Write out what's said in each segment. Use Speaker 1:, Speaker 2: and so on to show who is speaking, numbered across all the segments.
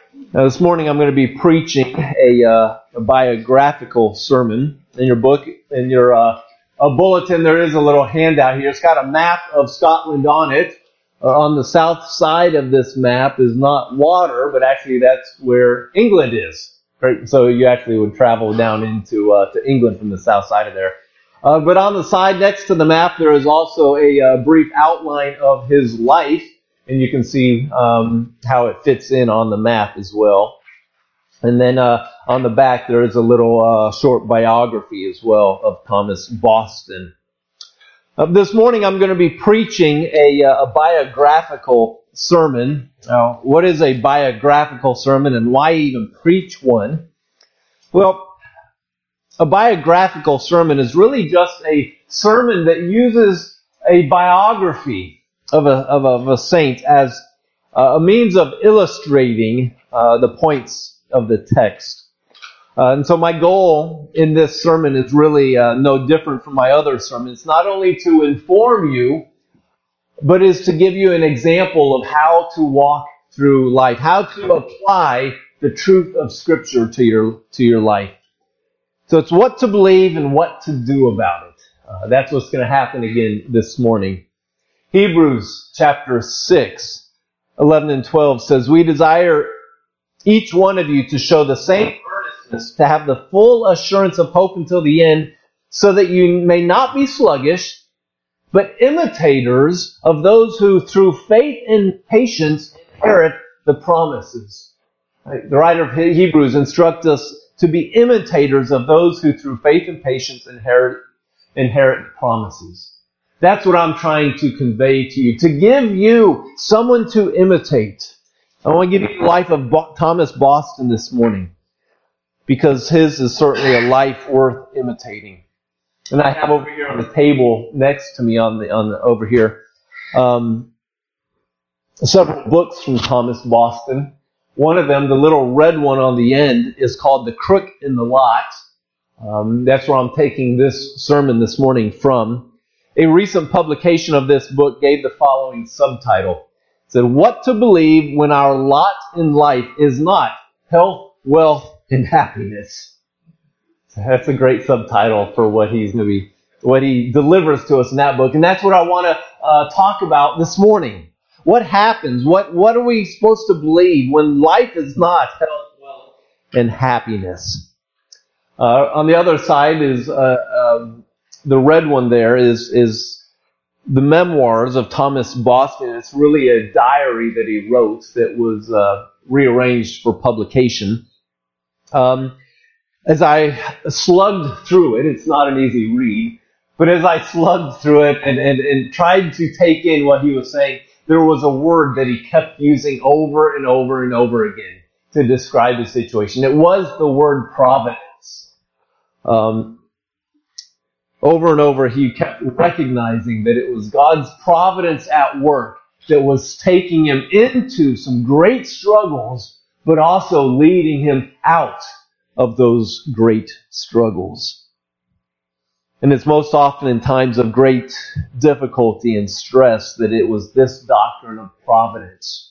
Speaker 1: Now, this morning I'm going to be preaching a biographical sermon. In your book, in your a bulletin, there is a little handout here. It's got a map of Scotland on it. On the south side of this map is not water, but actually that's where England is. Right? So you actually would travel down into to England from the south side of there. But on the side next to the map, there is also a brief outline of his life. And you can see how it fits in on the map as well. And then on the back, there is a little short biography as well of Thomas Boston. This morning, I'm going to be preaching a biographical sermon. Now, what is a biographical sermon and why even preach one? Well, a biographical sermon is really just a sermon that uses a biography of a saint as a means of illustrating the points of the text. And so my goal in this sermon is really no different from my other sermons. Not only to inform you, but is to give you an example of how to walk through life, how to apply the truth of Scripture to your life. So it's what to believe and what to do about it. That's what's going to happen again this morning. Hebrews chapter 6, 11 and 12 says, "We desire each one of you to show the same earnestness, to have the full assurance of hope until the end, so that you may not be sluggish, but imitators of those who through faith and patience inherit the promises." The writer of Hebrews instructs us to be imitators of those who through faith and patience inherit the promises. That's what I'm trying to convey to you, to give you someone to imitate. I want to give you the life of Thomas Boston this morning, because his is certainly a life worth imitating. And I have over here on the table next to me over here several books from Thomas Boston. One of them, the little red one on the end, is called The Crook in the Lot. That's where I'm taking this sermon this morning from. A recent publication of this book gave the following subtitle. It said, "What to believe when our lot in life is not health, wealth, and happiness." So that's a great subtitle for what he delivers to us in that book. And that's what I want to talk about this morning. What happens? What are we supposed to believe when life is not health, wealth, and happiness? On the other side is the red one there is the memoirs of Thomas Boston. It's really a diary that he wrote that was rearranged for publication. As I slugged through it, it's not an easy read, but as I slugged through it and tried to take in what he was saying, there was a word that he kept using over and over and over again to describe the situation. It was the word providence. Over and over, he kept recognizing that it was God's providence at work that was taking him into some great struggles, but also leading him out of those great struggles. And it's most often in times of great difficulty and stress that it was this doctrine of providence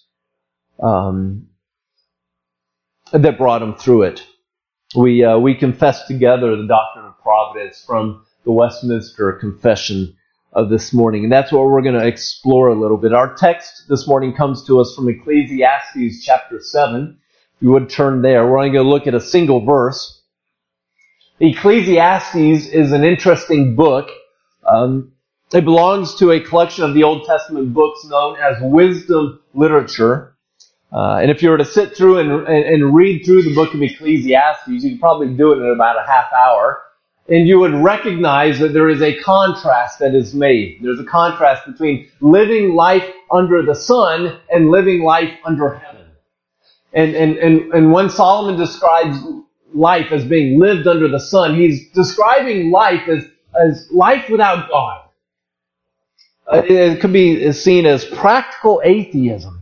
Speaker 1: that brought him through it. We confess together the doctrine of providence from the Westminster Confession of this morning. And that's what we're going to explore a little bit. Our text this morning comes to us from Ecclesiastes chapter 7. If you would turn there, we're only going to look at a single verse. Ecclesiastes is an interesting book. It belongs to a collection of the Old Testament books known as wisdom literature. And if you were to sit through and read through the book of Ecclesiastes, you could probably do it in about a half hour. And you would recognize that there is a contrast that is made. There's a contrast between living life under the sun and living life under heaven. And when Solomon describes life as being lived under the sun, he's describing life as life without God. It could be seen as practical atheism.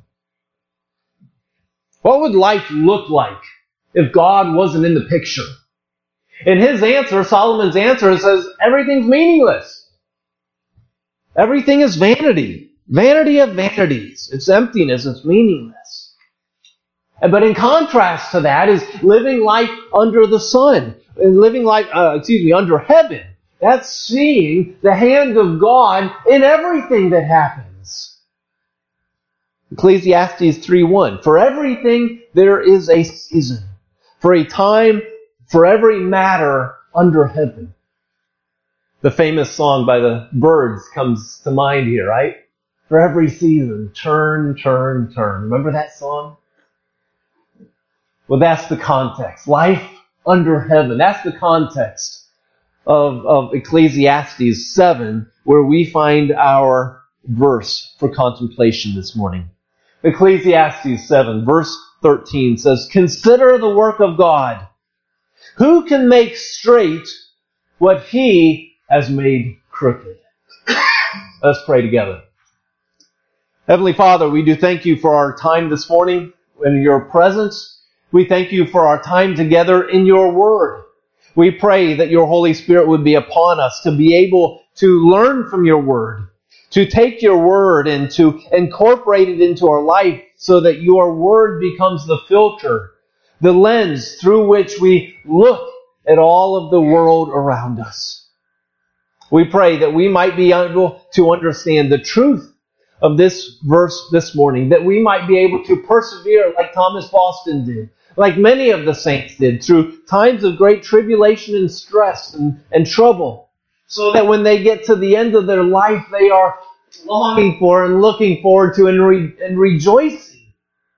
Speaker 1: What would life look like if God wasn't in the picture? And his answer, Solomon's answer, says everything's meaningless. Everything is vanity. Vanity of vanities. It's emptiness. It's meaningless. But in contrast to that is living life under the sun, and living life, under heaven. That's seeing the hand of God in everything that happens. Ecclesiastes 3:1. For everything there is a season, for a time, for every matter under heaven. The famous song by the Byrds comes to mind here, right? For every season, turn, turn, turn. Remember that song? Well, that's the context. Life under heaven. That's the context of Ecclesiastes 7, where we find our verse for contemplation this morning. Ecclesiastes 7, verse 13 says, Consider the work of God. Who can make straight what He has made crooked? Let's pray together. Heavenly Father, we do thank You for our time this morning in Your presence. We thank You for our time together in Your Word. We pray that Your Holy Spirit would be upon us to be able to learn from Your Word, to take Your Word and to incorporate it into our life so that Your Word becomes the filter, the lens through which we look at all of the world around us. We pray that we might be able to understand the truth of this verse this morning, that we might be able to persevere like Thomas Boston did, like many of the saints did, through times of great tribulation and stress and trouble, so that when they get to the end of their life, they are longing for and looking forward to and rejoicing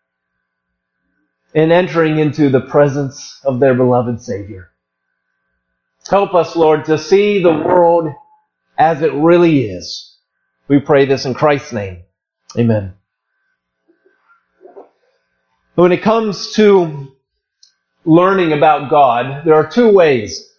Speaker 1: in entering into the presence of their beloved Savior. Help us, Lord, to see the world as it really is. We pray this in Christ's name. Amen. When it comes to learning about God, there are two ways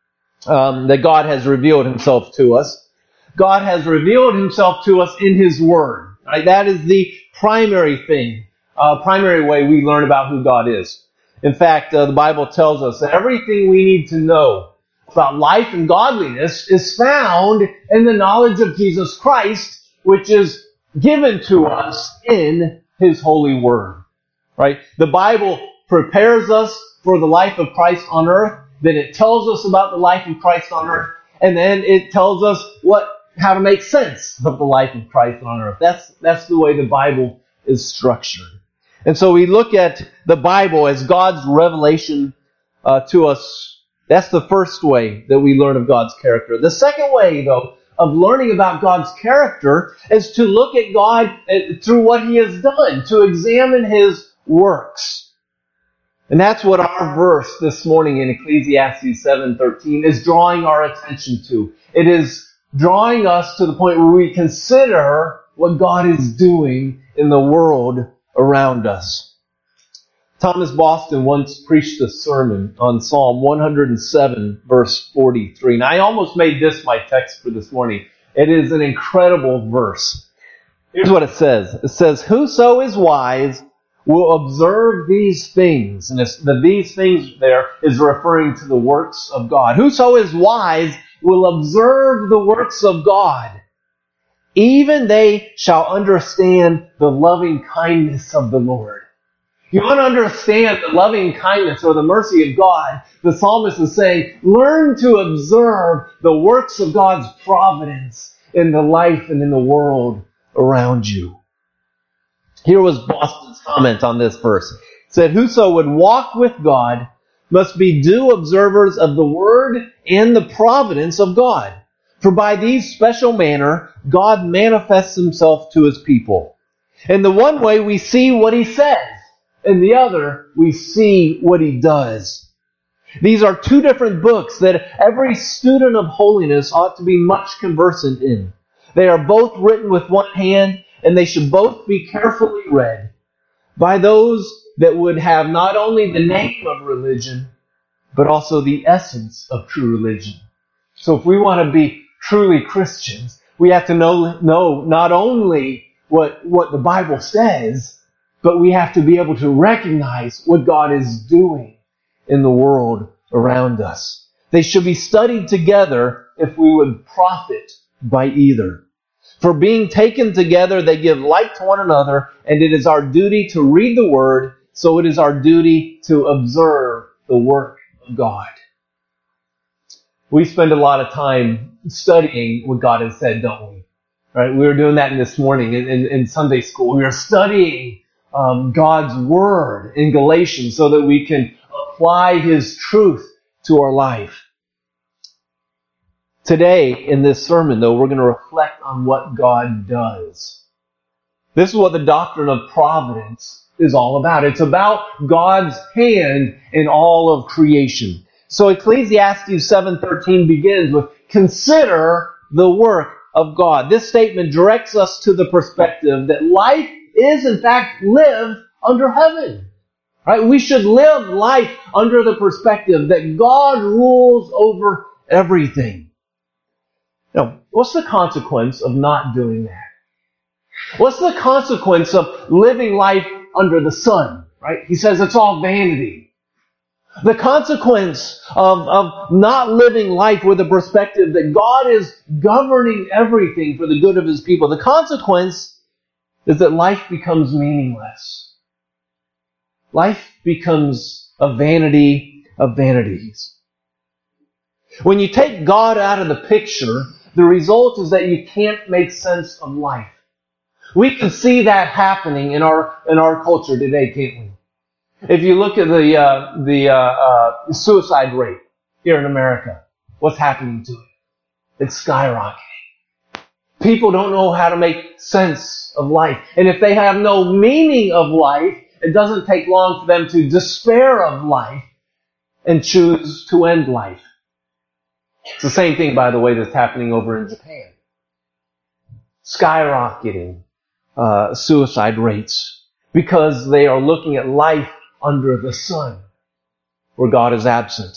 Speaker 1: that God has revealed Himself to us. God has revealed Himself to us in His Word. Right? That is the primary thing, primary way we learn about who God is. In fact, the Bible tells us that everything we need to know about life and godliness is found in the knowledge of Jesus Christ, which is given to us in His holy Word. Right? The Bible prepares us for the life of Christ on earth, then it tells us about the life of Christ on earth, and then it tells us how to make sense of the life of Christ on earth. That's the way the Bible is structured. And so we look at the Bible as God's revelation to us. That's the first way that we learn of God's character. The second way, though, of learning about God's character is to look at God through what He has done, to examine His works. And that's what our verse this morning in Ecclesiastes 7:13 is drawing our attention to. It is drawing us to the point where we consider what God is doing in the world around us. Thomas Boston once preached a sermon on Psalm 107, verse 43. And I almost made this my text for this morning. It is an incredible verse. Here's what it says. It says, Whoso is wise will observe these things. And the these things there is referring to the works of God. Whoso is wise will observe the works of God. Even they shall understand the loving kindness of the Lord. You want to understand the loving kindness or the mercy of God, the psalmist is saying, learn to observe the works of God's providence in the life and in the world around you. Here was Boston's comment on this verse. It said, Whoso would walk with God must be due observers of the word and the providence of God. For by these special manner, God manifests Himself to His people. In the one way, we see what He says. In the other, we see what He does. These are two different books that every student of holiness ought to be much conversant in. They are both written with one hand, and they should both be carefully read by those that would have not only the name of religion, but also the essence of true religion. So if we want to be truly Christians, we have to know not only what the Bible says, but we have to be able to recognize what God is doing in the world around us. They should be studied together if we would profit by either. For being taken together, they give light to one another, and it is our duty to read the Word so it is our duty to observe the work of God. We spend a lot of time studying what God has said, don't we? Right? We were doing that this morning in Sunday school. We were studying God's Word in Galatians so that we can apply His truth to our life. Today, in this sermon, though, we're going to reflect on what God does. This is what the doctrine of providence is all about. It's about God's hand in all of creation. So Ecclesiastes 7:13 begins with, "Consider the work of God." This statement directs us to the perspective that life is, in fact, lived under heaven. Right? We should live life under the perspective that God rules over everything. Now, what's the consequence of not doing that? What's the consequence of living life under the sun? Right? He says it's all vanity. The consequence of not living life with the perspective that God is governing everything for the good of His people, the consequence is that life becomes meaningless. Life becomes a vanity of vanities. When you take God out of the picture, the result is that you can't make sense of life. We can see that happening in our culture today, can't we? If you look at the suicide rate here in America, what's happening to it? It's skyrocketing. People don't know how to make sense of life. And if they have no meaning of life, it doesn't take long for them to despair of life and choose to end life. It's the same thing, by the way, that's happening over in Japan. Skyrocketing suicide rates because they are looking at life under the sun, where God is absent.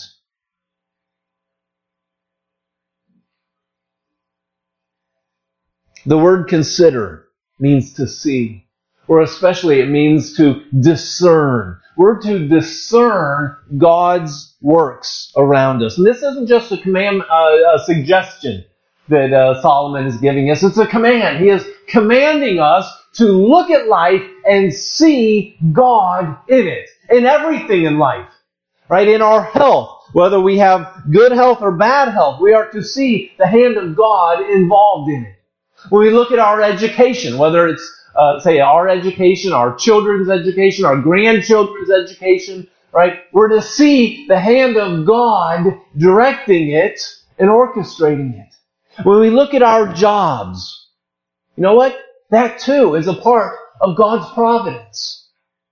Speaker 1: The word consider means to see, or especially it means to discern. We're to discern God's works around us. And this isn't just a command, a suggestion that Solomon is giving us. It's a command. He is commanding us to look at life and see God in it, in everything in life. Right? In our health, whether we have good health or bad health, we are to see the hand of God involved in it. When we look at our education, whether it's, say, our education, our children's education, our grandchildren's education, right? We're to see the hand of God directing it and orchestrating it. When we look at our jobs, you know what? That too is a part of God's providence.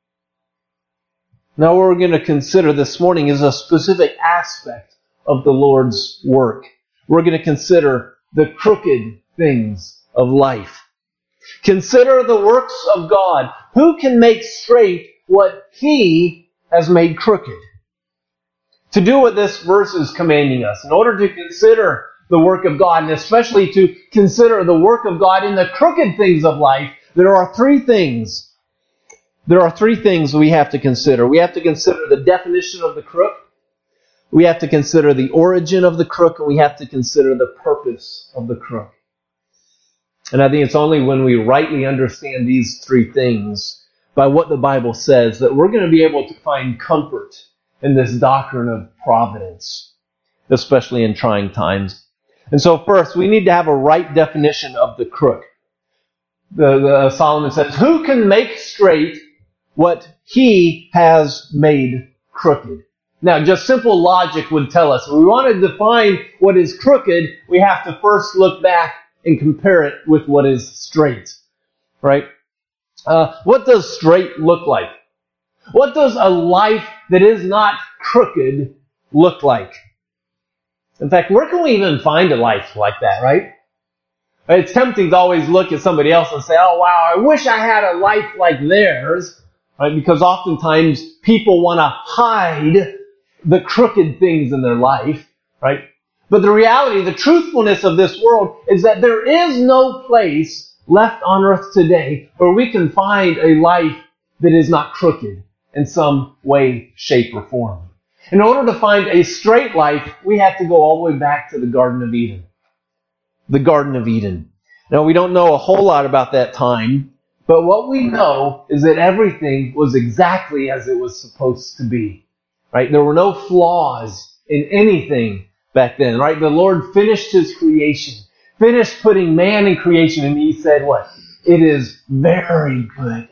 Speaker 1: Now what we're going to consider this morning is a specific aspect of the Lord's work. We're going to consider the crooked things of life. Consider the works of God. Who can make straight what He has made crooked? To do what this verse is commanding us, in order to consider the work of God, and especially to consider the work of God in the crooked things of life, there are three things. There are three things we have to consider. We have to consider the definition of the crook. We have to consider the origin of the crook, and we have to consider the purpose of the crook. And I think it's only when we rightly understand these three things by what the Bible says that we're going to be able to find comfort in this doctrine of providence, especially in trying times. And so first, we need to have a right definition of the crook. Solomon says, who can make straight what He has made crooked? Now, just simple logic would tell us, if we want to define what is crooked, we have to first look back and compare it with what is straight. Right? What does straight look like? What does a life that is not crooked look like? In fact, where can we even find a life like that, right? It's tempting to always look at somebody else and say, oh wow, I wish I had a life like theirs, right? Because oftentimes people want to hide the crooked things in their life, right? But the reality, the truthfulness of this world is that there is no place left on earth today where we can find a life that is not crooked in some way, shape, or form. In order to find a straight life, we have to go all the way back to the Garden of Eden. The Garden of Eden. Now, we don't know a whole lot about that time, But what we know is that everything was exactly as it was supposed to be. Right? There were no flaws in anything back then. Right? The Lord finished His creation. Finished putting man in creation, and He said what? It is very good.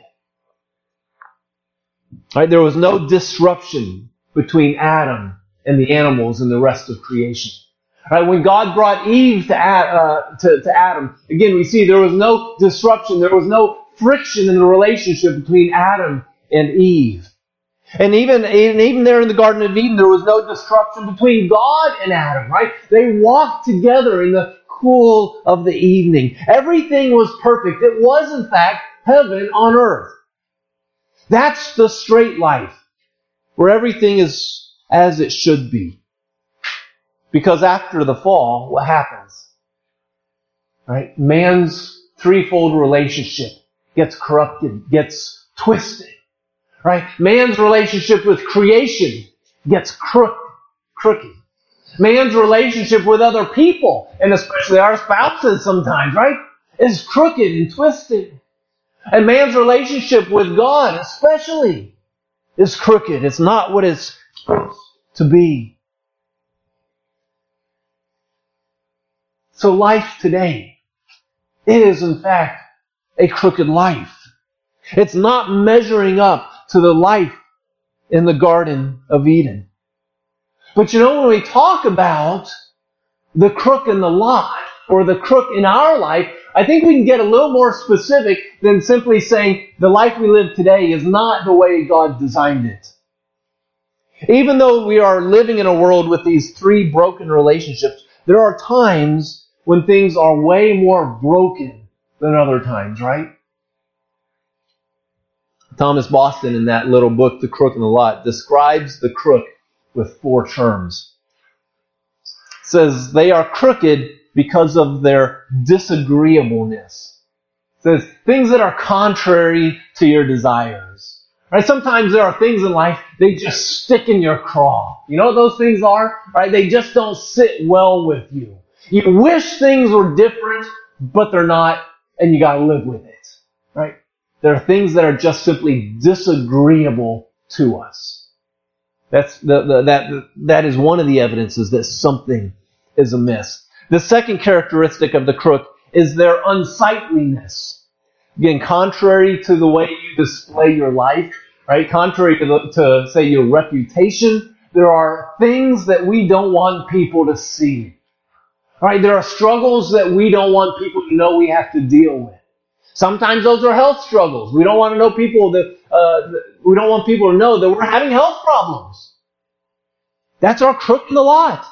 Speaker 1: Right? There was no disruption between Adam and the animals and the rest of creation. Right? When God brought Eve to Adam, again, we see there was no disruption. There was no friction in the relationship between Adam and Eve. And even there in the Garden of Eden, there was no disruption between God and Adam, right? They walked together in the cool of the evening. Everything was perfect. It was, in fact, heaven on earth. That's the straight life, where everything is as it should be. Because after the fall, what happens? Right? Man's threefold relationship gets corrupted, gets twisted. Right? Man's relationship with creation gets crooked. Man's relationship with other people, and especially our spouses sometimes, right, is crooked and twisted. And man's relationship with God, especially, is crooked. It's not what it's supposed to be. So life today, it is in fact a crooked life. It's not measuring up to the life in the Garden of Eden. But you know, when we talk about the crook in the lot, or the crook in our life, I think we can get a little more specific than simply saying the life we live today is not the way God designed it. Even though we are living in a world with these three broken relationships, there are times when things are way more broken than other times, right? Thomas Boston, in that little book, The Crook in the Lot, describes the crook with 4 terms. It says they are crooked because of their disagreeableness. It says things that are contrary to your desires. Right? Sometimes there are things in life, they just stick in your craw. You know what those things are? Right? They just don't sit well with you. You wish things were different, but they're not, and you gotta live with it. Right? There are things that are just simply disagreeable to us. That is one of the evidences that something is amiss. The second characteristic of the crook is their unsightliness. Again, contrary to the way you display your life, right? Contrary to say, your reputation, there are things that we don't want people to see. Right? There are struggles that we don't want people to know we have to deal with. Sometimes those are health struggles. We don't want to know people we don't want people to know that we're having health problems. That's our crook in the lot.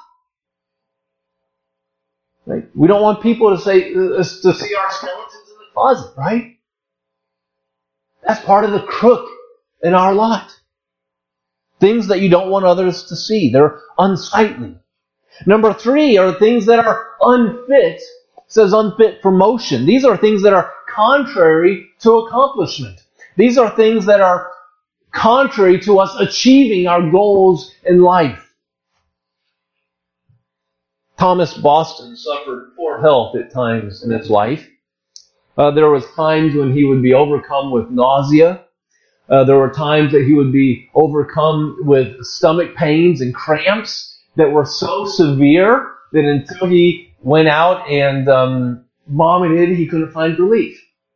Speaker 1: Right? We don't want people to see our skeletons in the closet, right? That's part of the crook in our lot. Things that you don't want others to see. They're unsightly. Number 3 are things that are unfit. It says unfit for motion. These are things that are contrary to accomplishment. These are things that are contrary to us achieving our goals in life. Thomas Boston suffered poor health at times in his life. There was times when he would be overcome with nausea. There were times that he would be overcome with stomach pains and cramps that were so severe that until he went out and vomited, he couldn't find relief.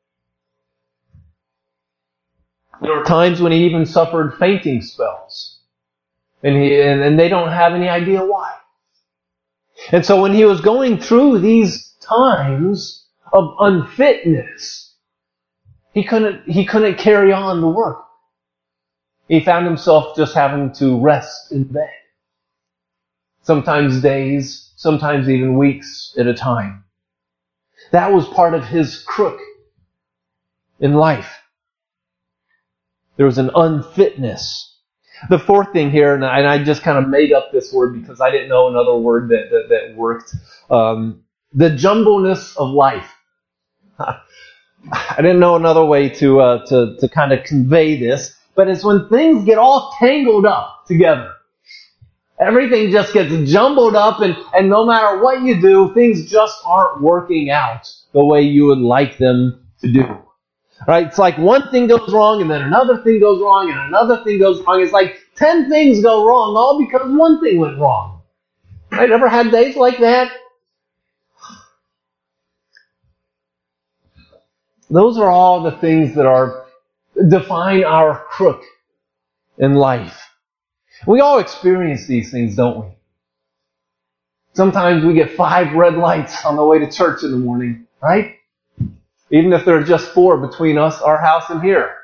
Speaker 1: There were times when he even suffered fainting spells. And they don't have any idea why. And so when he was going through these times of unfitness, he couldn't carry on the work. He found himself just having to rest in bed. Sometimes days, sometimes even weeks at a time. That was part of his crook in life. There was an unfitness. The fourth thing here, and I just kind of made up this word because I didn't know another word that worked. The jumbleness of life. I didn't know another way to kind of convey this, but it's when things get all tangled up together. Everything just gets jumbled up, and no matter what you do, things just aren't working out the way you would like them to do. Right? It's like one thing goes wrong, and then another thing goes wrong, and another thing goes wrong. It's like 10 things go wrong, all because one thing went wrong. Right? Ever had days like that? Those are all the things that define our crook in life. We all experience these things, don't we? Sometimes we get 5 red lights on the way to church in the morning, right? Even if there are just 4 between us, our house, and here.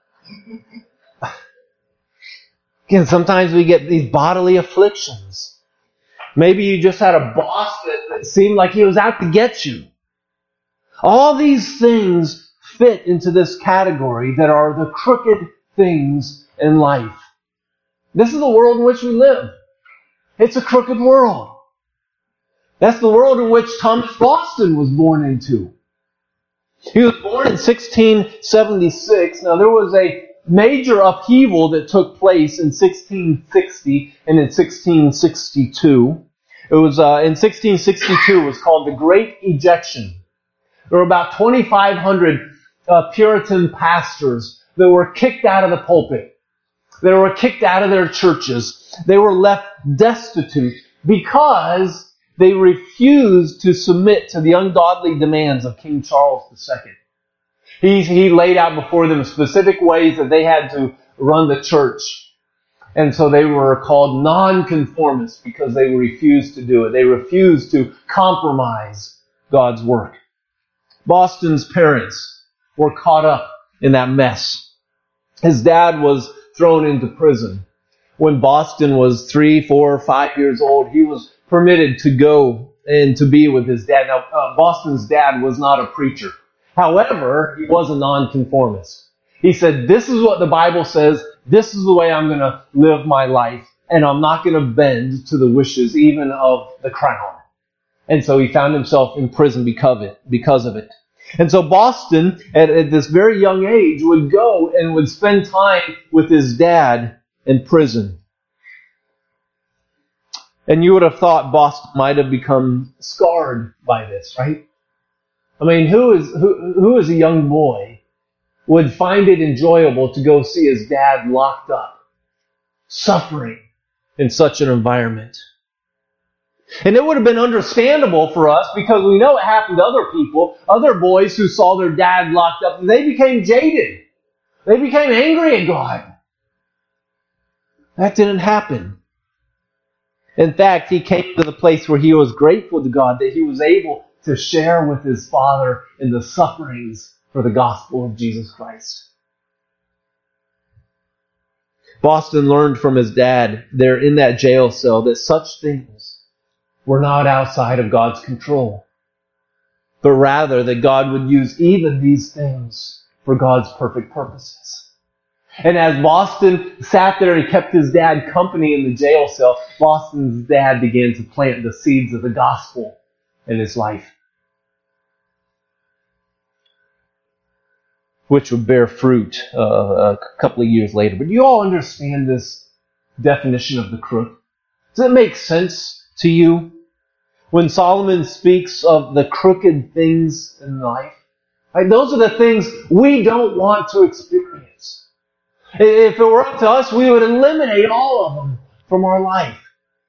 Speaker 1: Again, sometimes we get these bodily afflictions. Maybe you just had a boss that seemed like he was out to get you. All these things fit into this category that are the crooked things in life. This is the world in which we live. It's a crooked world. That's the world in which Thomas Boston was born into. He was born in 1676. Now, there was a major upheaval that took place in 1660 and in 1662. It was in 1662. It was called the Great Ejection. There were about 2,500 Puritan pastors that were kicked out of the pulpit. They were kicked out of their churches. They were left destitute because they refused to submit to the ungodly demands of King Charles II. He laid out before them specific ways that they had to run the church. And so they were called nonconformists because they refused to do it. They refused to compromise God's work. Boston's parents were caught up in that mess. His dad was thrown into prison. When Boston was 3, 4, 5 years old, he was permitted to go and to be with his dad. Now, Boston's dad was not a preacher. However, he was a nonconformist. He said, this is what the Bible says. This is the way I'm going to live my life. And I'm not going to bend to the wishes even of the crown. And so he found himself in prison because of it. And so Boston, at this very young age, would go and would spend time with his dad in prison. And you would have thought Boston might have become scarred by this, right? I mean, who as a young boy would find it enjoyable to go see his dad locked up, suffering in such an environment? And it would have been understandable for us because we know it happened to other people, other boys who saw their dad locked up, and they became jaded. They became angry at God. That didn't happen. In fact, he came to the place where he was grateful to God that he was able to share with his father in the sufferings for the gospel of Jesus Christ. Boston learned from his dad there in that jail cell that such things were not outside of God's control, but rather that God would use even these things for God's perfect purposes. And as Boston sat there and kept his dad company in the jail cell, Boston's dad began to plant the seeds of the gospel in his life, which would bear fruit a couple of years later. But do you all understand this definition of the crook? Does it make sense to you when Solomon speaks of the crooked things in life? Right? Those are the things we don't want to experience. If it were up to us, we would eliminate all of them from our life.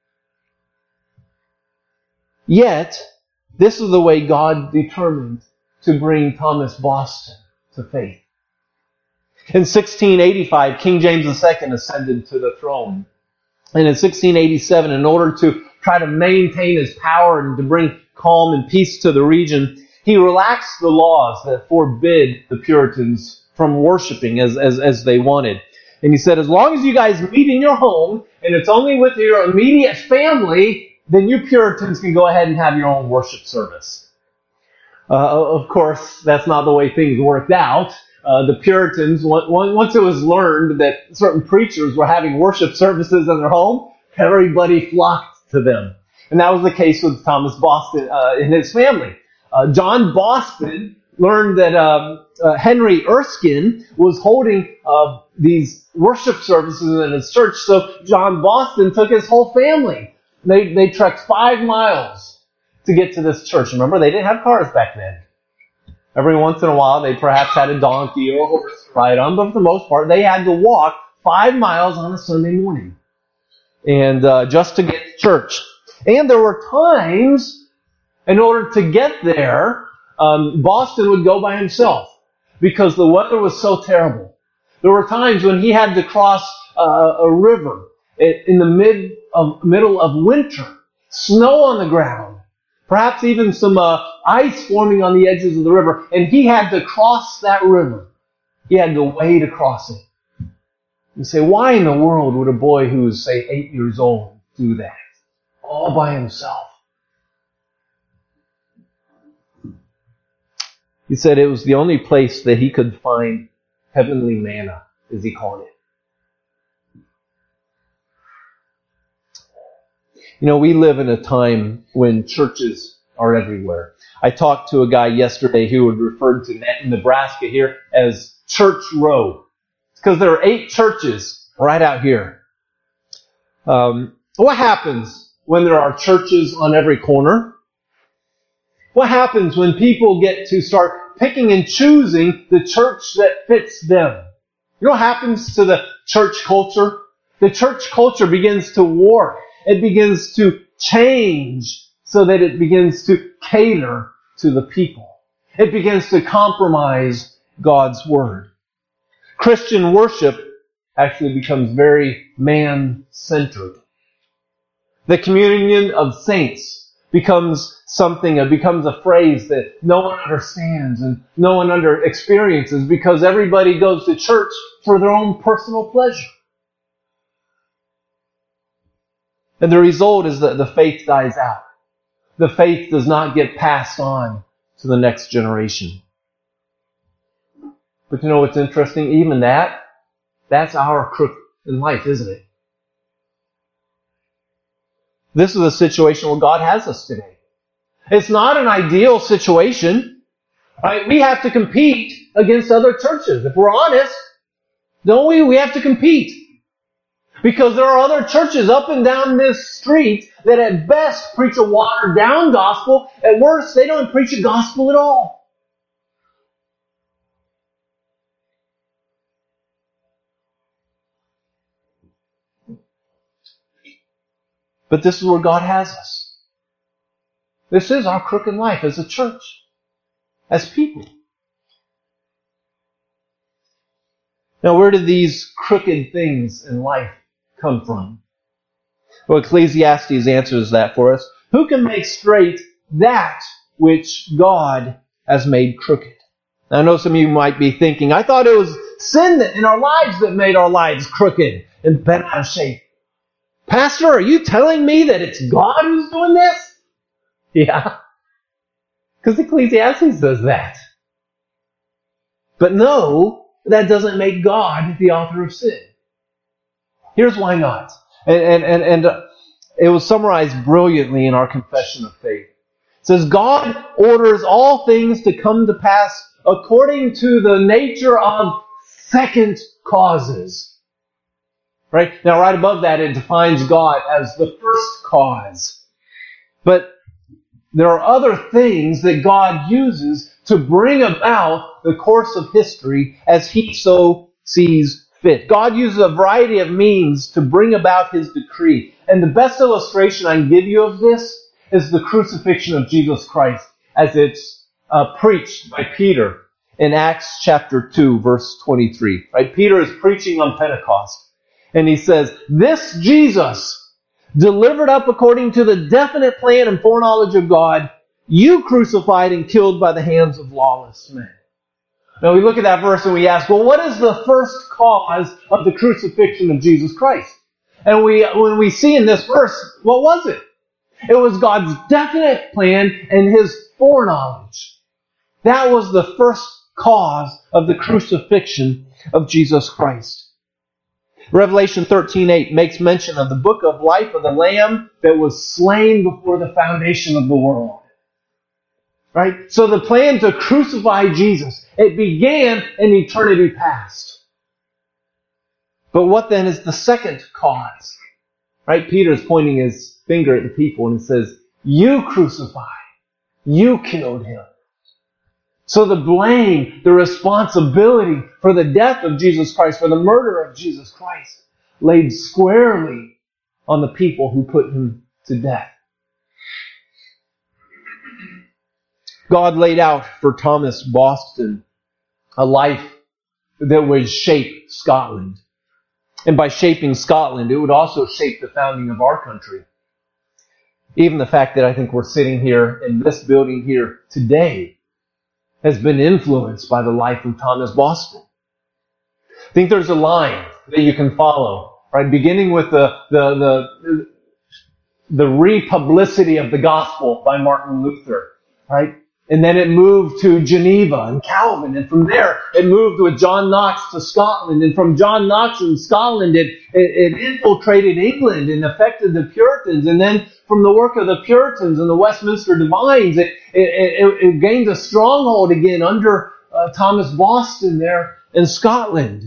Speaker 1: Yet, this is the way God determined to bring Thomas Boston to faith. In 1685, King James II ascended to the throne. And in 1687, in order to try to maintain his power and to bring calm and peace to the region, he relaxed the laws that forbid the Puritans from worshiping as they wanted. And he said, as long as you guys meet in your home, and it's only with your immediate family, then you Puritans can go ahead and have your own worship service. Of course, that's not the way things worked out. The Puritans, once it was learned that certain preachers were having worship services in their home, everybody flocked to them. And that was the case with Thomas Boston and his family. John Boston learned that Henry Erskine was holding these worship services in his church, so John Boston took his whole family. They trekked 5 miles to get to this church. Remember, they didn't have cars back then. Every once in a while, they perhaps had a donkey or a horse to ride on, but for the most part, they had to walk 5 miles on a Sunday morning, and just to get to church. And there were times, in order to get there, Boston would go by himself because the weather was so terrible. There were times when he had to cross a river in the middle of winter, snow on the ground, perhaps even some ice forming on the edges of the river, and he had to cross that river. He had to wade across it. You say, why in the world would a boy who's, say, 8 years old do that? All by himself. He said it was the only place that he could find heavenly manna, as he called it. You know, we live in a time when churches are everywhere. I talked to a guy yesterday who would refer to Nebraska here as Church Row. It's because there are 8 churches right out here. What happens when there are churches on every corner? What happens when people get to start picking and choosing the church that fits them? You know what happens to the church culture? The church culture begins to warp. It begins to change so that it begins to cater to the people. It begins to compromise God's Word. Christian worship actually becomes very man-centered. The communion of saints becomes a phrase that no one understands and no one experiences because everybody goes to church for their own personal pleasure. And the result is that the faith dies out. The faith does not get passed on to the next generation. But you know what's interesting? Even that's our crook in life, isn't it? This is a situation where God has us today. It's not an ideal situation. Right? We have to compete against other churches. If we're honest, don't we? We have to compete. Because there are other churches up and down this street that at best preach a watered-down gospel. At worst, they don't preach a gospel at all. But this is where God has us. This is our crook in life as a church, as people. Now, where do these crooked things in life come from? Well, Ecclesiastes answers that for us. Who can make straight that which God has made crooked? Now, I know some of you might be thinking, I thought it was sin in our lives that made our lives crooked and bent out of shape. Pastor, are you telling me that it's God who's doing this? Yeah. Because Ecclesiastes does that. But no, that doesn't make God the author of sin. Here's why not. And it was summarized brilliantly in our Confession of Faith. It says, God orders all things to come to pass according to the nature of second causes. Right? Now, right above that, it defines God as the first cause. But there are other things that God uses to bring about the course of history as He so sees fit. God uses a variety of means to bring about His decree. And the best illustration I can give you of this is the crucifixion of Jesus Christ as it's preached by Peter in Acts chapter 2, verse 23. Right? Peter is preaching on Pentecost. And he says, this Jesus, delivered up according to the definite plan and foreknowledge of God, you crucified and killed by the hands of lawless men. Now we look at that verse and we ask, well, what is the first cause of the crucifixion of Jesus Christ? And when we see in this verse, what was it? It was God's definite plan and His foreknowledge. That was the first cause of the crucifixion of Jesus Christ. Revelation 13:8 makes mention of the book of life of the Lamb that was slain before the foundation of the world. Right? So the plan to crucify Jesus, it began in eternity past. But what then is the second cause? Right? Peter's pointing his finger at the people and says, you crucified. You killed Him. So the blame, the responsibility for the death of Jesus Christ, for the murder of Jesus Christ, laid squarely on the people who put him to death. God laid out for Thomas Boston a life that would shape Scotland. And by shaping Scotland, it would also shape the founding of our country. Even the fact that I think we're sitting here in this building here today has been influenced by the life of Thomas Boston. I think there's a line that you can follow, right? Beginning with the republicity of the gospel by Martin Luther, right? And then it moved to Geneva and Calvin. And from there, it moved with John Knox to Scotland. And from John Knox in Scotland, it infiltrated England and affected the Puritans. And then from the work of the Puritans and the Westminster Divines, it gained a stronghold again under Thomas Boston there in Scotland.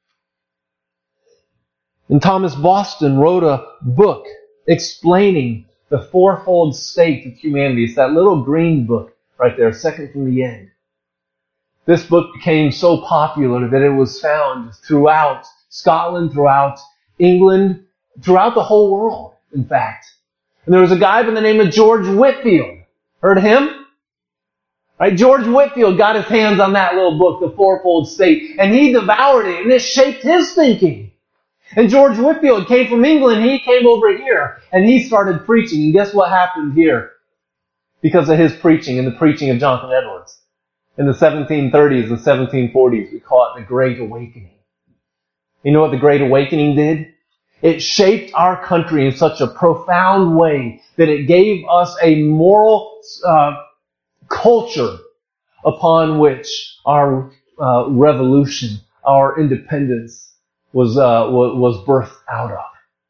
Speaker 1: And Thomas Boston wrote a book explaining the fourfold state of humanity. It's that little green book right there, second from the end. This book became so popular that it was found throughout Scotland, throughout England, throughout the whole world, in fact. And there was a guy by the name of George Whitefield. Heard of him? Right? George Whitefield got his hands on that little book, The Fourfold State, and he devoured it, and it shaped his thinking. And George Whitefield came from England, he came over here, and he started preaching. And guess what happened here? Because of his preaching and the preaching of Jonathan Edwards. In the 1730s and 1740s, we call it the Great Awakening. You know what the Great Awakening did? It shaped our country in such a profound way that it gave us a moral culture upon which our revolution, our independence was birthed out of.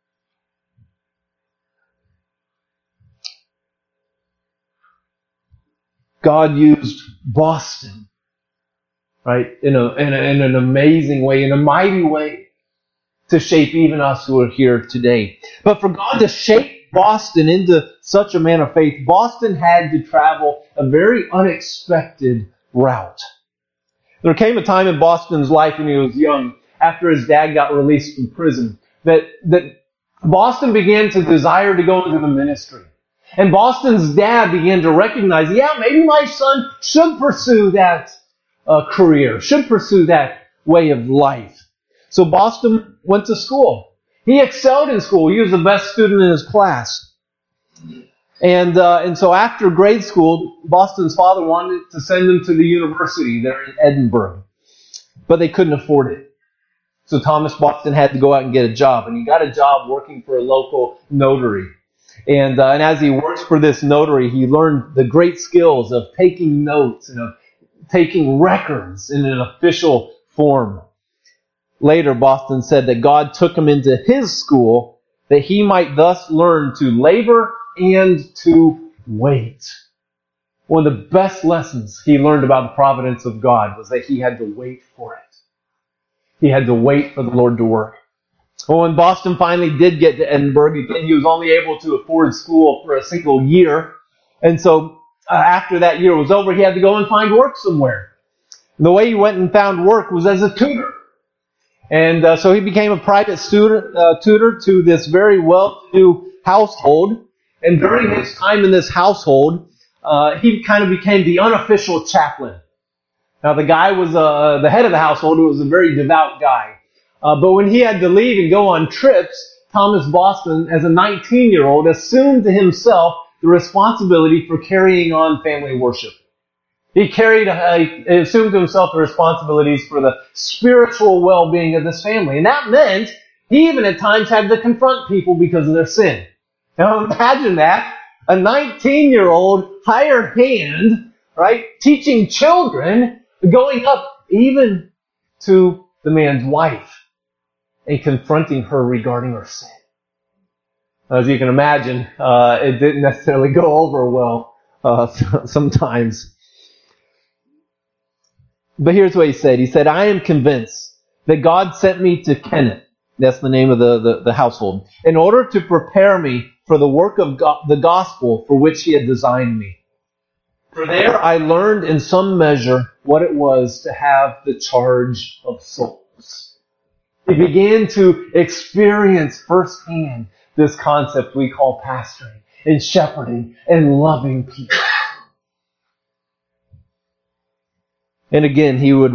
Speaker 1: God used Boston, right, in an amazing way, in a mighty way, to shape even us who are here today. But for God to shape Boston into such a man of faith, Boston had to travel a very unexpected route. There came a time in Boston's life when he was young, after his dad got released from prison, that Boston began to desire to go into the ministry. And Boston's dad began to recognize, maybe my son should pursue that career, should pursue that way of life. So Boston went to school. He excelled in school. He was the best student in his class. And so after grade school, Boston's father wanted to send him to the university there in Edinburgh. But they couldn't afford it. So Thomas Boston had to go out and get a job. And he got a job working for a local notary. And as he works for this notary, he learned the great skills of taking notes and of taking records in an official form. Later, Boston said that God took him into his school that he might thus learn to labor and to wait. One of the best lessons he learned about the providence of God was that he had to wait for it. He had to wait for the Lord to work. Well, when Boston finally did get to Edinburgh, again, he was only able to afford school for a single year. And so after that year was over, he had to go and find work somewhere. And the way he went and found work was as a tutor. And so he became a private tutor to this very well-to-do household. And during his time in this household, he kind of became the unofficial chaplain. Now, the guy was the head of the household, who was a very devout guy. But when he had to leave and go on trips, Thomas Boston, as a 19-year-old, assumed to himself the responsibility for carrying on family worship. He assumed to himself the responsibilities for the spiritual well-being of this family. And that meant he even at times had to confront people because of their sin. Now imagine that. A 19-year-old hired hand, right, teaching children, going up even to the man's wife and confronting her regarding her sin. As you can imagine, it didn't necessarily go over well sometimes. But here's what he said. He said, I am convinced that God sent me to Kennett, that's the name of the household, in order to prepare me for the work of God, the gospel for which he had designed me. For there I learned in some measure what it was to have the charge of souls. He began to experience firsthand this concept we call pastoring and shepherding and loving people. And again, he would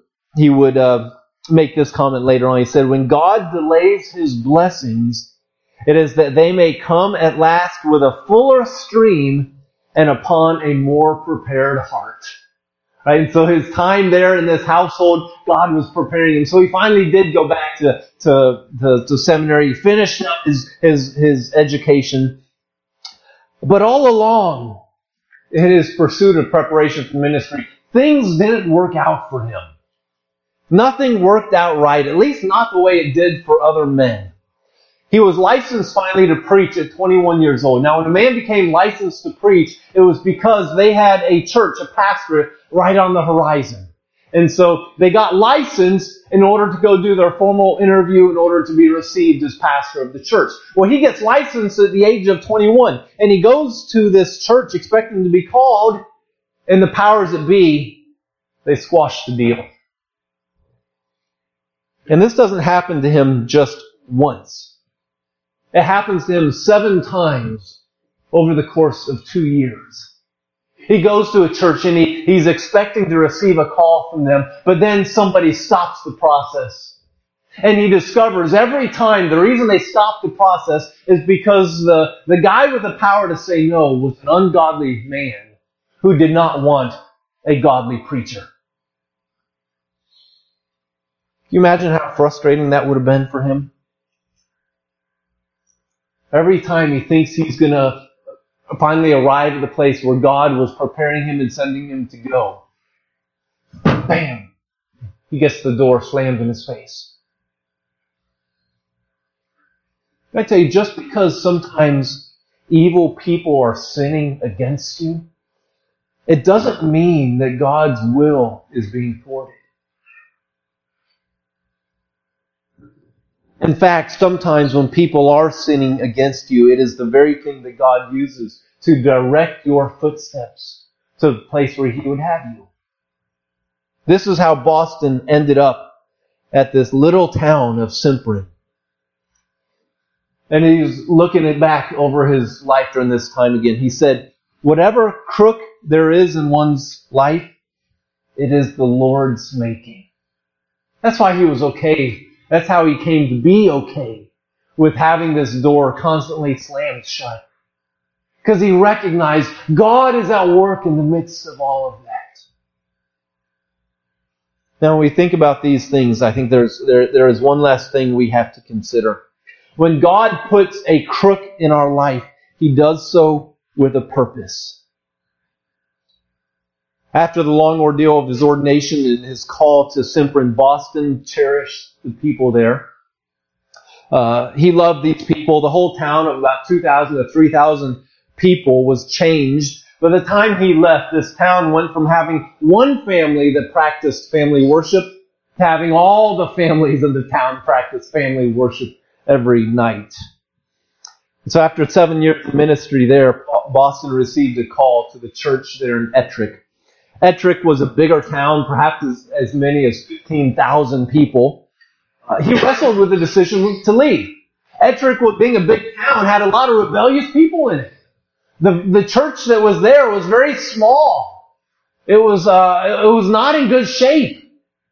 Speaker 1: make this comment later on. He said, when God delays His blessings, it is that they may come at last with a fuller stream and upon a more prepared heart. Right? And so his time there in this household, God was preparing him. So he finally did go back to seminary. He finished up his education. But all along, in his pursuit of preparation for ministry, things didn't work out for him. Nothing worked out right, at least not the way it did for other men. He was licensed finally to preach at 21 years old. Now, when a man became licensed to preach, it was because they had a church, a pastorate, right on the horizon. And so they got licensed in order to go do their formal interview in order to be received as pastor of the church. Well, he gets licensed at the age of 21, and he goes to this church expecting to be called, and the powers that be, they squash the deal. And this doesn't happen to him just once. It happens to him 7 times over the course of 2 years. He goes to a church and he's expecting to receive a call from them, but then somebody stops the process. And he discovers every time the reason they stop the process is because the guy with the power to say no was an ungodly man who did not want a godly preacher. Can you imagine how frustrating that would have been for him? Every time he thinks he's going to finally arrive at the place where God was preparing him and sending him to go, bam! He gets the door slammed in his face. I tell you, just because sometimes evil people are sinning against you, it doesn't mean that God's will is being thwarted. In fact, sometimes when people are sinning against you, it is the very thing that God uses to direct your footsteps to the place where He would have you. This is how Boston ended up at this little town of Simprin. And he's looking it back over his life during this time again. He said, whatever crook there is in one's life, it is the Lord's making. That's why he was okay. That's how he came to be okay with having this door constantly slammed shut. Because he recognized God is at work in the midst of all of that. Now, when we think about these things, I think there is one last thing we have to consider. When God puts a crook in our life, He does so with a purpose. After the long ordeal of his ordination and his call to Simprin, Boston cherished the people there. He loved these people. The whole town of about 2,000 to 3,000 people was changed. By the time he left, this town went from having one family that practiced family worship to having all the families in the town practice family worship every night. And so after 7 years of ministry there, Boston received a call to the church there in Ettrick. Ettrick was a bigger town, perhaps as many as 15,000 people. He wrestled with the decision to leave. Ettrick, being a big town, had a lot of rebellious people in it. The church that was there was very small. It was not in good shape.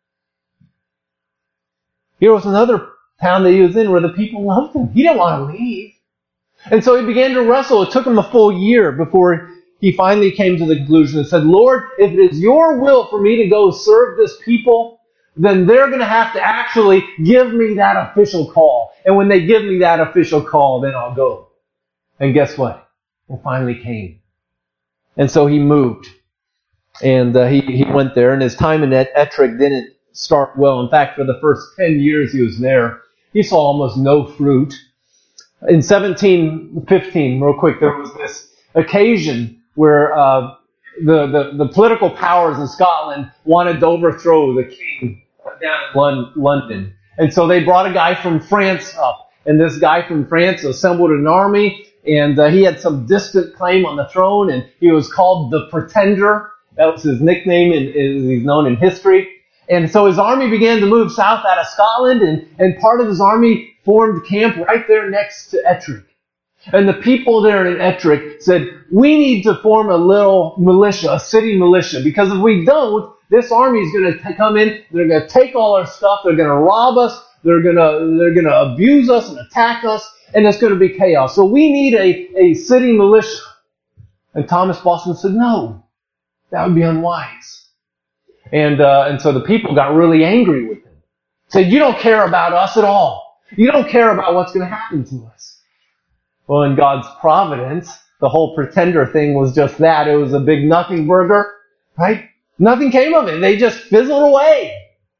Speaker 1: Here was another town that he was in where the people loved him. He didn't want to leave. And so he began to wrestle. It took him a full year before he finally came to the conclusion and said, Lord, if it is your will for me to go serve this people, then they're going to have to actually give me that official call. And when they give me that official call, then I'll go. And guess what? It finally came. And so he moved. And he went there. And his time in Ettrick didn't start well. In fact, for the first 10 years he was there, he saw almost no fruit. In 1715, real quick, there was this occasion where the political powers in Scotland wanted to overthrow the king down in London. And so they brought a guy from France up. And this guy from France assembled an army, and he had some distant claim on the throne, and he was called the Pretender. That was his nickname, and he's known in history. And so his army began to move south out of Scotland, and part of his army formed camp right there next to Ettrick. And the people there in Ettrick said, we need to form a little militia, a city militia, because if we don't, this army is going to come in, they're going to take all our stuff, they're going to rob us, they're going to abuse us and attack us, and it's going to be chaos. So we need a city militia. And Thomas Boston said, no, that would be unwise. And so the people got really angry with him. Said, you don't care about us at all. You don't care about what's going to happen to us. Well, in God's providence, the whole Pretender thing was just that. It was a big nothing burger, right? Nothing came of it. They just fizzled away.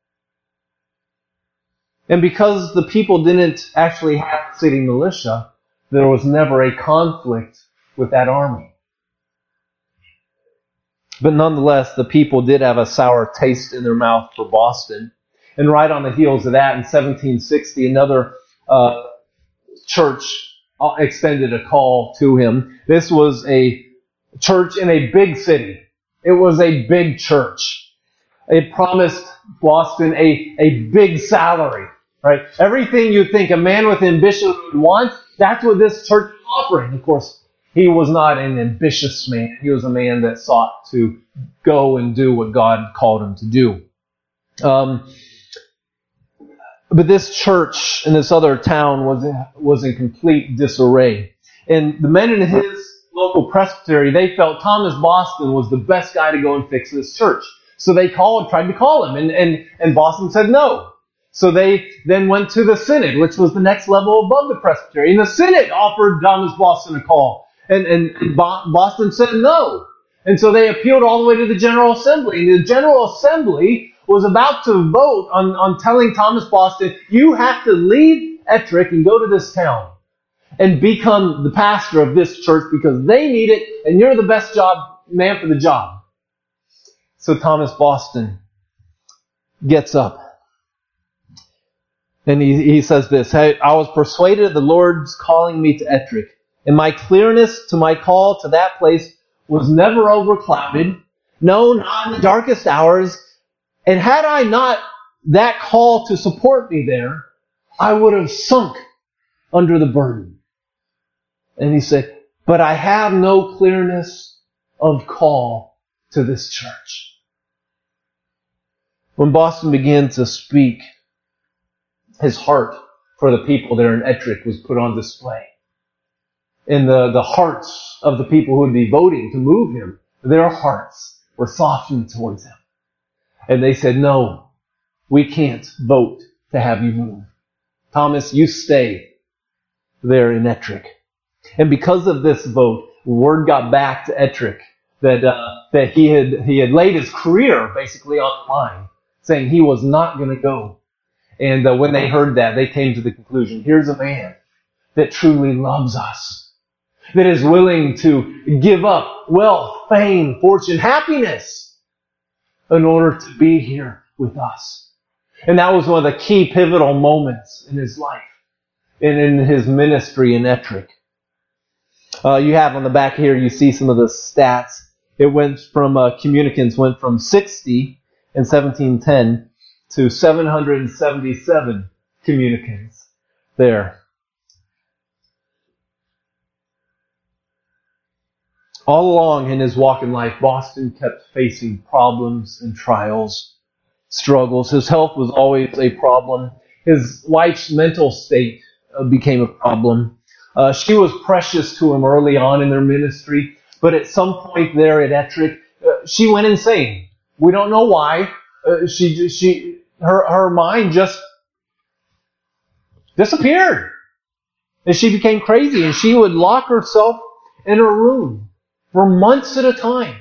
Speaker 1: And because the people didn't actually have a city militia, there was never a conflict with that army. But nonetheless, the people did have a sour taste in their mouth for Boston. And right on the heels of that, in 1760, another church extended a call to him. This was a church in a big city. It was a big church. It promised Boston a big salary, right? Everything you think a man with ambition would want, that's what this church was offering. Of course, he was not an ambitious man. He was a man that sought to go and do what God called him to do. But this church in this other town was in complete disarray. And the men in his local presbytery, they felt Thomas Boston was the best guy to go and fix this church. So they tried to call him, and Boston said no. So they then went to the synod, which was the next level above the presbytery. And the synod offered Thomas Boston a call. And Boston said no. And so they appealed all the way to the General Assembly. And the General Assembly was about to vote on telling Thomas Boston, you have to leave Ettrick and go to this town and become the pastor of this church because they need it and you're the best man for the job. So Thomas Boston gets up. And he says this, hey, I was persuaded the Lord's calling me to Ettrick. And my clearness to my call to that place was never overclouded. No, not in the darkest hours. And had I not that call to support me there, I would have sunk under the burden. And he said, but I have no clearness of call to this church. When Boston began to speak, his heart for the people there in Ettrick was put on display. And the hearts of the people who would be voting to move him, their hearts were softened towards him. And they said, no, we can't vote to have you move. Thomas, you stay there in Ettrick. And because of this vote, word got back to Ettrick that he had laid his career basically on the line, saying he was not going to go. And when they heard that, they came to the conclusion, here's a man that truly loves us, that is willing to give up wealth, fame, fortune, happiness in order to be here with us. And that was one of the key pivotal moments in his life and in his ministry in Ettrick. You have on the back here, you see some of the stats. It went from, communicants went from 60 in 1710 to 777 communicants there. All along in his walk in life, Boston kept facing problems and trials, struggles. His health was always a problem. His wife's mental state became a problem. She was precious to him early on in their ministry, but at some point there at Ettrick, she went insane. We don't know why. Her mind just disappeared. And she became crazy, and she would lock herself in her room for months at a time.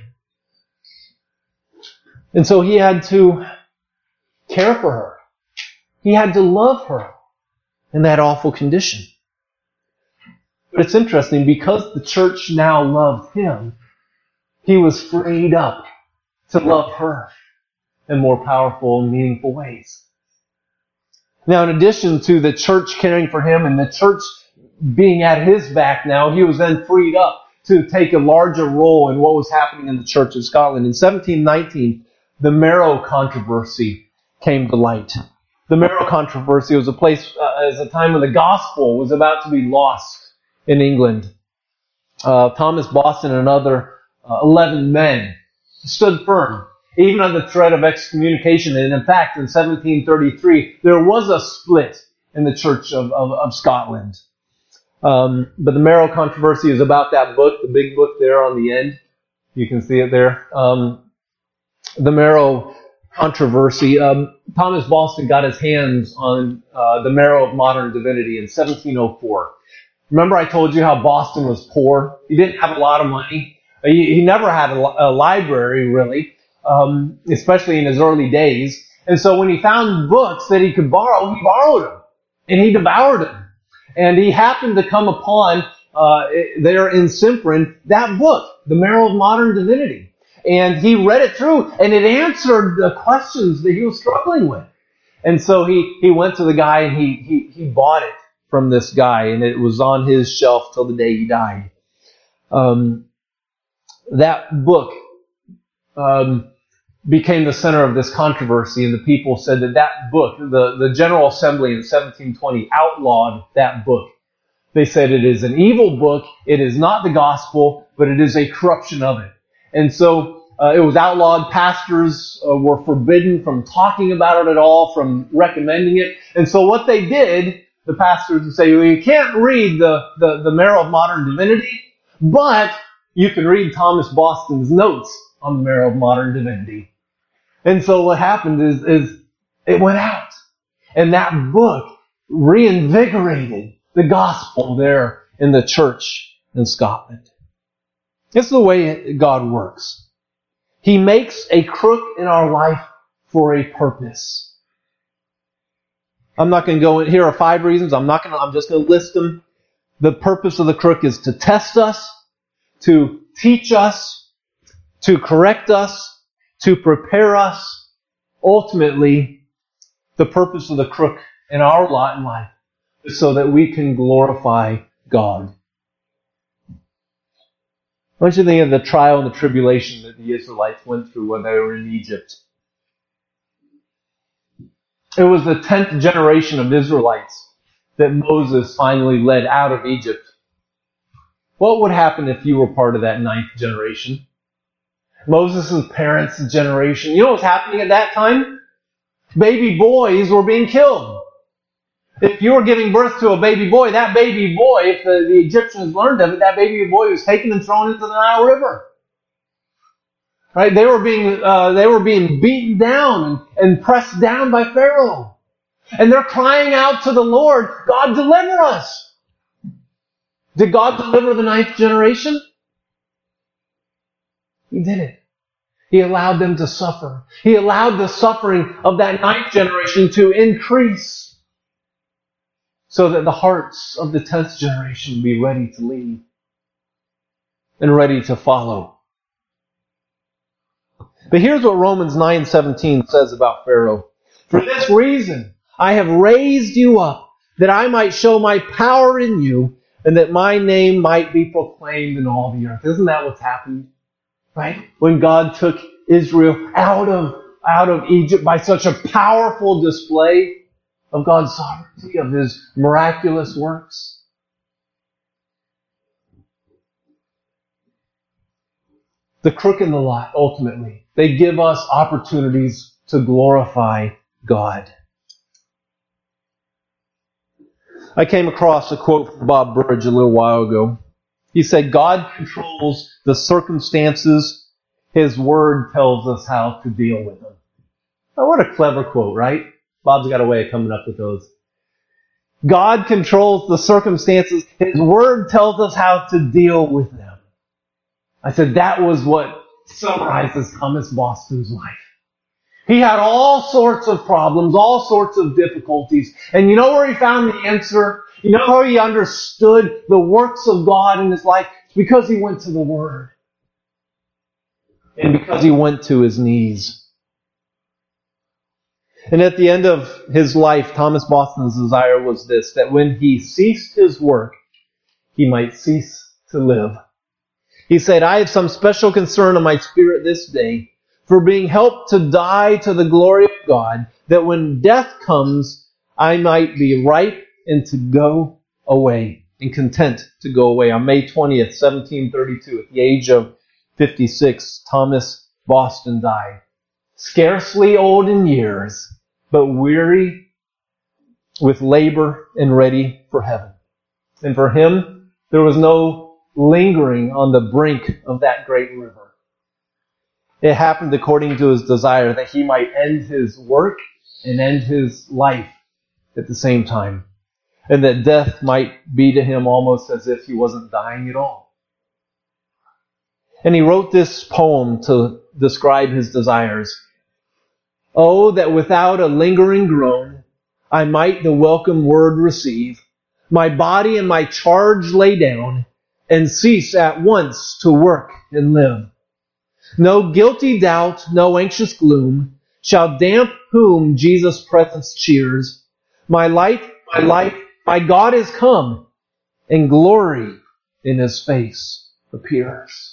Speaker 1: And so he had to care for her. He had to love her in that awful condition. But it's interesting, because the church now loved him, he was freed up to love her in more powerful and meaningful ways. Now, in addition to the church caring for him and the church being at his back now, he was then freed up to take a larger role in what was happening in the Church of Scotland. In 1719, the Marrow controversy came to light. The Marrow controversy was a time when the gospel was about to be lost in England. Thomas Boston and another 11 men stood firm, even on the threat of excommunication. And in fact, in 1733, there was a split in the Church of Scotland. But the Marrow controversy is about that book, the big book there on the end. You can see it there. The Marrow controversy. Thomas Boston got his hands on the Marrow of Modern Divinity in 1704. Remember I told you how Boston was poor? He didn't have a lot of money. He never had a library, really, especially in his early days. And so when he found books that he could borrow, he borrowed them. And he devoured them. And he happened to come upon, there in Simprin, that book, The Marrow of Modern Divinity. And he read it through, and it answered the questions that he was struggling with. And so he went to the guy, and he bought it from this guy, and it was on his shelf till the day he died. That book became the center of this controversy, and the people said that book, the General Assembly in 1720 outlawed that book. They said it is an evil book, it is not the gospel, but it is a corruption of it. And so it was outlawed. Pastors were forbidden from talking about it at all, from recommending it. And so what they did, the pastors would say, well, you can't read the Marrow of Modern Divinity, but you can read Thomas Boston's notes on the Marrow of Modern Divinity. And so what happened is it went out. And that book reinvigorated the gospel there in the church in Scotland. It's the way God works. He makes a crook in our life for a purpose. I'm not going to go in. Here are 5 reasons. I'm just going to list them. The purpose of the crook is to test us, to teach us, to correct us, to prepare us. Ultimately, the purpose of the crook in our lot in life is so that we can glorify God. I want you to think of the trial and the tribulation that the Israelites went through when they were in Egypt. It was the 10th generation of Israelites that Moses finally led out of Egypt. What would happen if you were part of that 9th generation? Moses' parents' generation. You know what was happening at that time? Baby boys were being killed. If you were giving birth to a baby boy, that baby boy, if the Egyptians learned of it, that baby boy was taken and thrown into the Nile River. Right? They were being beaten down and pressed down by Pharaoh. And they're crying out to the Lord, God, deliver us. Did God deliver the 9th generation? He didn't. He allowed them to suffer. He allowed the suffering of that 9th generation to increase, so that the hearts of the 10th generation would be ready to lead and ready to follow. But here's what Romans 9:17 says about Pharaoh. For this reason, I have raised you up, that I might show my power in you, and that my name might be proclaimed in all the earth. Isn't that what's happened? Right? When God took Israel out of Egypt by such a powerful display of God's sovereignty, of His miraculous works. The crook in the lot, ultimately, they give us opportunities to glorify God. I came across a quote from Bob Burridge a little while ago. He said, God controls the circumstances. His Word tells us how to deal with them. Oh, what a clever quote, right? Bob's got a way of coming up with those. God controls the circumstances. His Word tells us how to deal with them. I said that was what summarizes Thomas Boston's life. He had all sorts of problems, all sorts of difficulties. And you know where he found the answer? You know how he understood the works of God in his life? It's because he went to the Word. And because he went to his knees. And at the end of his life, Thomas Boston's desire was this, that when he ceased his work, he might cease to live. He said, I have some special concern in my spirit this day for being helped to die to the glory of God, that when death comes, I might be ripe and to go away, and content to go away. On May 20th, 1732, at the age of 56, Thomas Boston died. Scarcely old in years, but weary with labor and ready for heaven. And for him, there was no lingering on the brink of that great river. It happened according to his desire, that he might end his work and end his life at the same time. And that death might be to him almost as if he wasn't dying at all. And he wrote this poem to describe his desires. Oh, that without a lingering groan, I might the welcome word receive, my body and my charge lay down, and cease at once to work and live. No guilty doubt, no anxious gloom, shall damp whom Jesus' presence cheers. My light, my God is come, and glory in his face appears.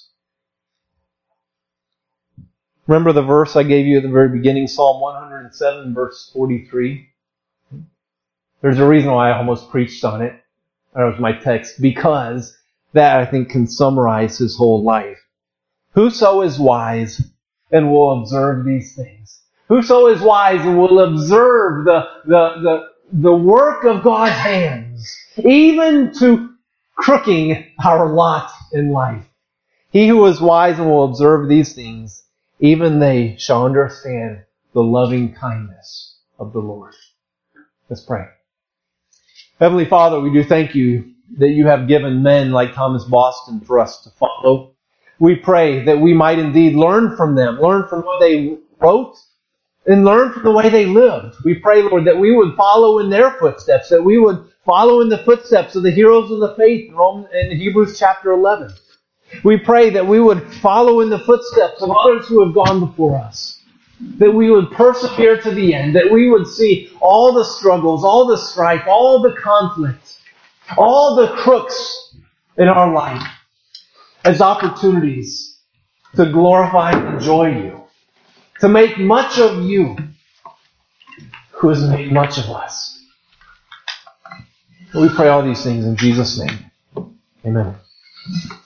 Speaker 1: Remember the verse I gave you at the very beginning, Psalm 107, verse 43? There's a reason why I almost preached on it. That was my text, because that, I think, can summarize his whole life. Whoso is wise and will observe these things. Whoso is wise and will observe the work of God's hands, even to crooking our lot in life. He who is wise and will observe these things, even they shall understand the loving kindness of the Lord. Let's pray. Heavenly Father, we do thank you that you have given men like Thomas Boston for us to follow. We pray that we might indeed learn from them, learn from what they wrote, and learn from the way they lived. We pray, Lord, that we would follow in their footsteps, that we would follow in the footsteps of the heroes of the faith in Hebrews chapter 11. We pray that we would follow in the footsteps of others who have gone before us, that we would persevere to the end, that we would see all the struggles, all the strife, all the conflict, all the crooks in our life as opportunities to glorify and enjoy you, to make much of you who has made much of us. And we pray all these things in Jesus' name. Amen.